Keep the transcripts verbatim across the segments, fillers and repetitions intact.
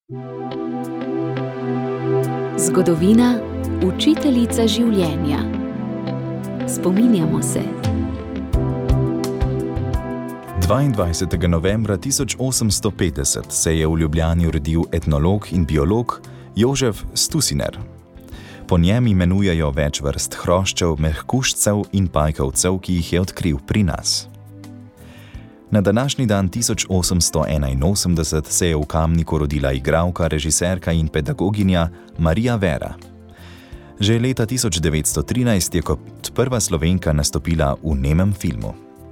Zgodovina, učiteljica življenja. Spominjamo se. dvaindvajsetega novembra tisoč osemsto petdeset se je v Ljubljani rodil etnolog in biolog Jožef Stusiner. Po njem imenujejo več vrst hroščev, mehkužcev in pajkovcev, ki jih je odkril pri nas. Na današnji dan tisoč osemsto enainosemdeset se je v Kamniku rodila igralka, režiserka in pedagoginja Marija Vera. Že leta tisoč devetsto trinajst je kot prva Slovenka nastopila v nemem filmu.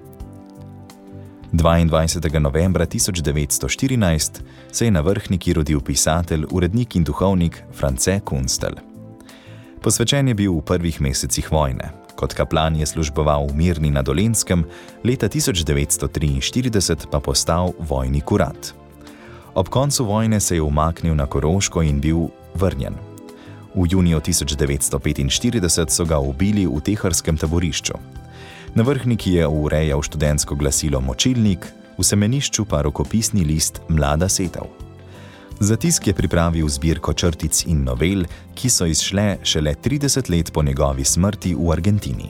dvaindvajsetega novembra tisoč devetsto štirinajst se je na Vrhniki rodil pisatelj, urednik in duhovnik France Kunstelj. Posvečen je bil v prvih mesecih vojne. Kot kaplan je služboval v Mirni na Dolenjskem, leta tisoč devetsto triinštirideset pa postal vojni kurat. Ob koncu vojne se je umaknil na Koroško in bil vrnjen. V juniju tisoč devetsto petinštirideset so ga ubili v teharskem taborišču. Na Vrhniki je urejal študentsko glasilo Močilnik, v semenišču pa rokopisni list Mlada setev. Za tisk je pripravil zbirko črtic in novel, ki so izšle šele trideset let po njegovi smrti v Argentini.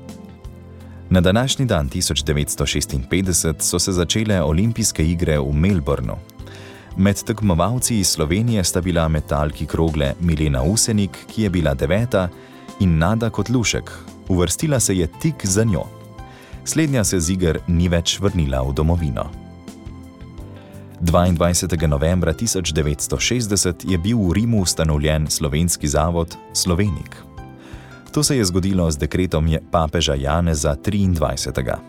Na današnji dan tisoč devetsto šestinpetdeset so se začele olimpijske igre v Melbournu. Med tekmovalci iz Slovenije sta bila metalki krogle Milena Usenik, ki je bila deveta, in Nada Kotlušek. Uvrstila se je tik za njo. Slednja se z iger ni več vrnila v domovino. dvaindvajsetega novembra tisoč devetsto šestdeset je bil v Rimu ustanovljen slovenski zavod Slovenik. To se je zgodilo z dekretom papeža Janeza triindvajsetega.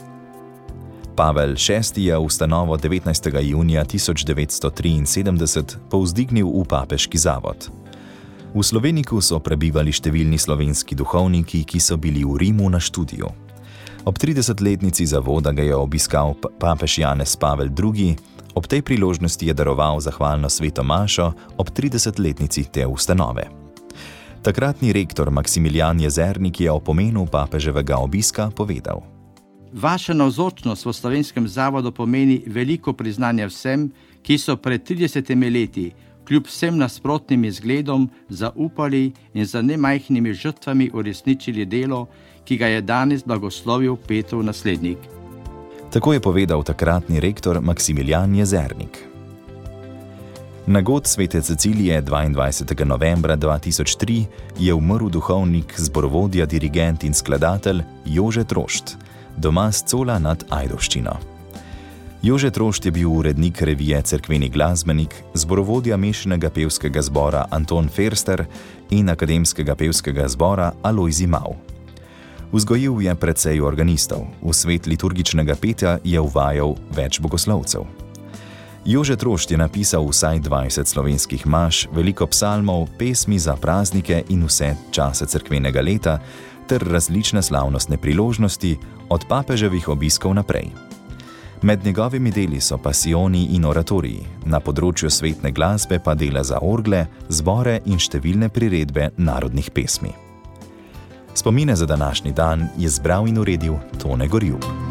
Pavel šesti je ustanovo devetnajstega junija tisoč devetsto triinsedemdeset povzdignil v papeški zavod. V Sloveniku so prebivali številni slovenski duhovniki, ki so bili v Rimu na študiju. Ob tridesetletnici zavoda ga je obiskal papež Janez Pavel drugi, ob tej priložnosti je daroval zahvalno sveto mašo ob tridesetletnici te ustanove. Takratni rektor Maksimilijan Jezernik je o pomenu papeževega obiska povedal: Vaša navzočnost v slovenskem zavodu pomeni veliko priznanje vsem, ki so pred tridesetimi leti kljub vsem nasprotnim izgledom zaupali in za nemajhnimi žrtvami uresničili delo, ki ga je danes blagoslovil Petrov naslednik. Tako je povedal takratni rektor Maksimilijan Jezernik. Na god svete Cecilije dvaindvajsetega novembra dva tisoč tri je umrl duhovnik, zborovodja, dirigent in skladatelj Jože Trošt, doma s Cola nad Ajdovščino. Jože Trošt je bil urednik revije Cerkveni glasbenik, zborovodja mešanega pevskega zbora Anton Ferster in akademskega pevskega zbora Alojzij Mau. Vzgojil je precej organistov, v svet liturgičnega petja je uvajal več bogoslovcev. Jože Trošt je napisal vsaj dvajset slovenskih maš, veliko psalmov, pesmi za praznike in vse čase cerkvenega leta ter različne slavnostne priložnosti od papeževih obiskov naprej. Med njegovimi deli so pasijoni in oratoriji, na področju svetne glasbe pa dela za orgle, zbore in številne priredbe narodnih pesmi. Spomine za današnji dan je zbral in uredil Tone Gorjup.